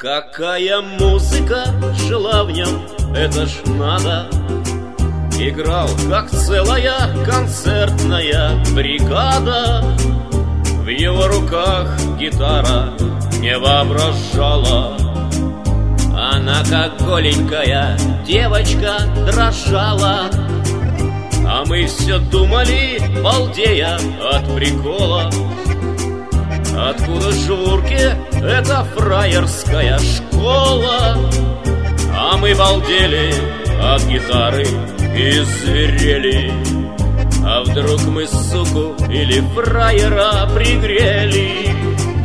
Какая музыка жила в нем, это ж надо. Играл, как целая концертная бригада. В его руках гитара не воображала. Она, как голенькая девочка, дрожала. А мы все думали, балдея от прикола, откуда ж в Урке эта фраерская школа. А мы балдели от гитары и зверели. А вдруг мы суку или фраера пригрели?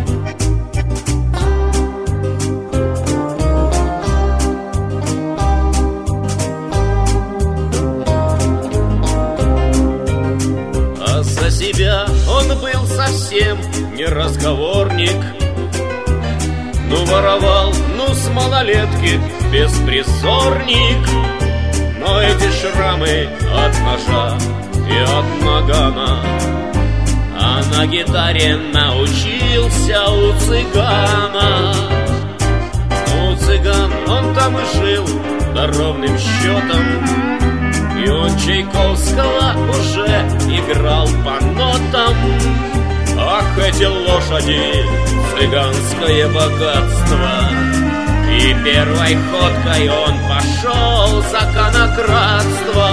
А за себя он был совсем не разговорник. Ну воровал, ну с малолетки беспризорник. Но эти шрамы от ножа и от нагана, а на гитаре научился у цыгана. У цыган он там и жил, да ровным счетом. И он Чайковского уже играл по нотам. Ах, эти лошади, цыганское богатство! И первой ходкой он пошел за конократство.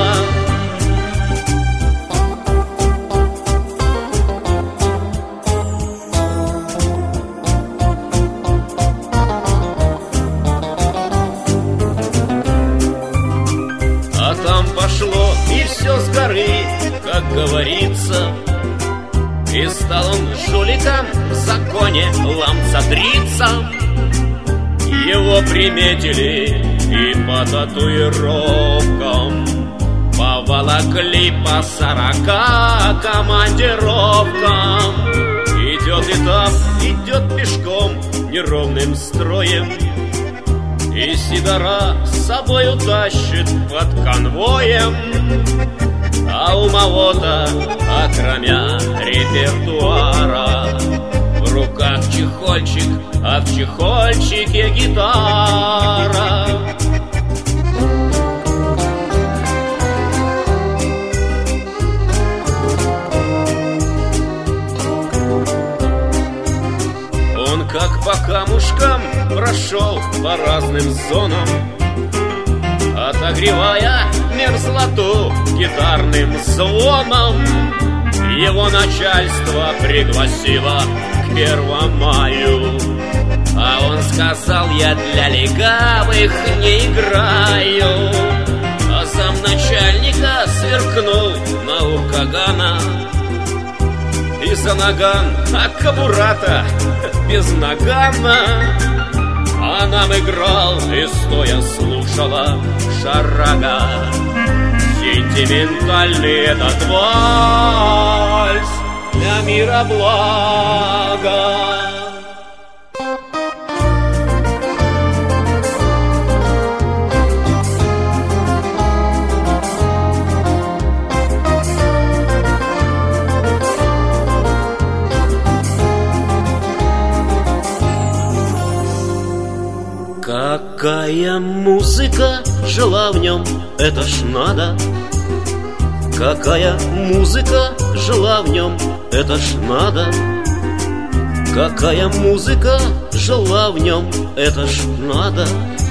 А там пошло и все с горы, как говорится. И стал он жуликом в законе ламцадриться. Его приметили и по татуировкам поволокли по 40 командировкам. Идет этап, идет пешком неровным строем, и сидора с собою тащит под конвоем. А у Мавота, окромя репертуара, в руках чехольчик, а в чехольчике гитара. Он как по камушкам прошел по разным зонам, отогревая мерзлоту гитарным звоном. Его начальство пригласило к 1 маю, а он сказал: я для легавых не играю. А замначальника сверкнул на уркагана. И за наган, а кобурата без нагана. А нам играл и стоя слушала шарага. Сентиментальный этот вальс для мира блага. Какая музыка жила в нем, это ж надо. Какая музыка жила в нем, это ж надо. Какая музыка жила в нем, это ж надо.